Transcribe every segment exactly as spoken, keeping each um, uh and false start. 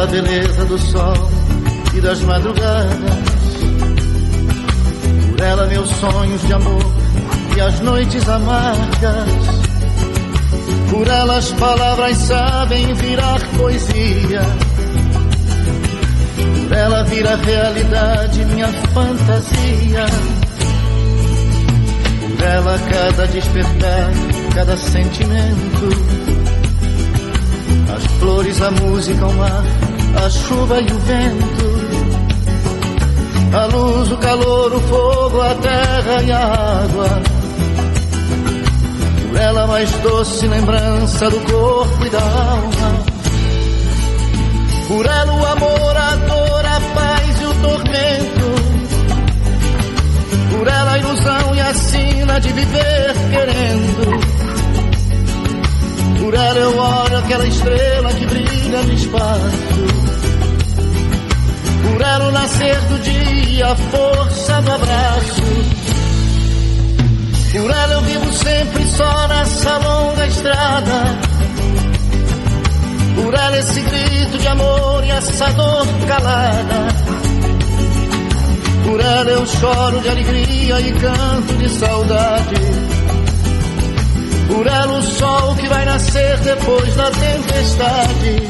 ela a beleza do sol e das madrugadas. Por ela meus sonhos de amor e as noites amargas. Por ela as palavras sabem virar poesia. Por ela vira realidade minha fantasia. Por ela cada despertar, cada sentimento. As flores, a música, o mar, a chuva e o vento. A luz, o calor, o fogo, a terra e a água. Por ela a mais doce lembrança do corpo e da alma. Por ela o amor, a dor, a paz e o tormento. Por ela a ilusão e a sina de viver querendo. Por ela eu olho aquela estrela que brilha no espaço. Por ela o nascer do dia, a força do abraço. Por ela eu vivo sempre só nessa longa estrada. Por ela esse grito de amor e essa dor calada. Por ela eu choro de alegria e canto de saudade. Por ela o sol que vai nascer depois da tempestade.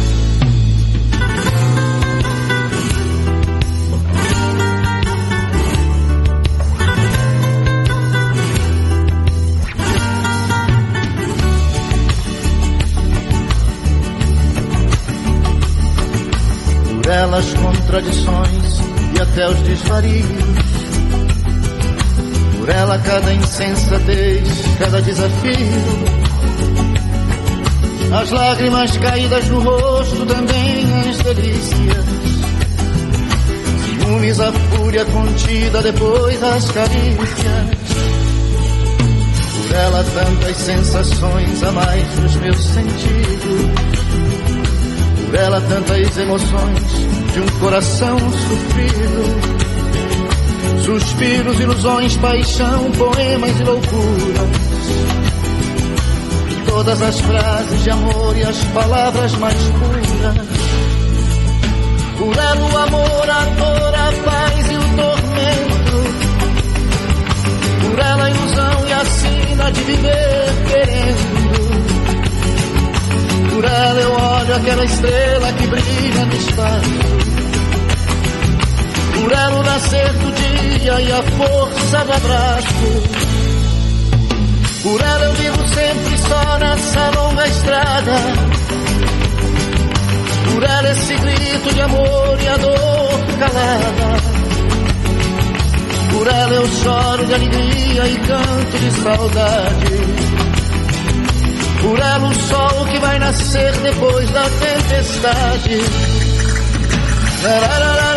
Por ela as contradições e até os desvarios. Por ela cada insensatez, cada desafio. As lágrimas caídas no rosto, também as delícias. Ciúmes, a fúria contida, depois as carícias. Por ela tantas sensações a mais dos meus sentidos. Por ela tantas emoções de um coração sofrido. Suspiros, ilusões, paixão, poemas e loucuras. Todas as frases de amor e as palavras mais puras. Por ela o amor, a dor, a paz e o tormento. Por ela a ilusão e a sina de viver querendo. Por ela eu olho aquela estrela que brilha no espaço. Por ela o nascer do dia e a força do abraço. Por ela eu vivo sempre só nessa longa estrada. Por ela esse grito de amor e a dor calada. Por ela eu choro de alegria e canto de saudade. Por ela o sol que vai nascer depois da tempestade. Lararara.